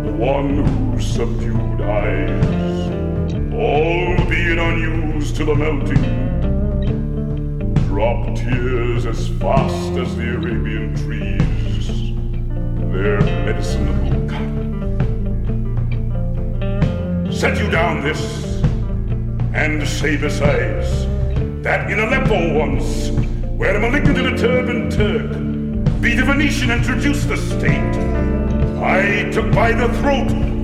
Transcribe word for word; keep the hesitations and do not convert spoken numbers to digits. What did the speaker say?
one whose subdued eyes, all being unused to the melting, drop tears as fast as the Arabian trees, their medicinable cotton. Set you down this, and say besides, that in Aleppo once, where a malignant and a turbaned Turk beat a Venetian and traduced the state, I took by the throat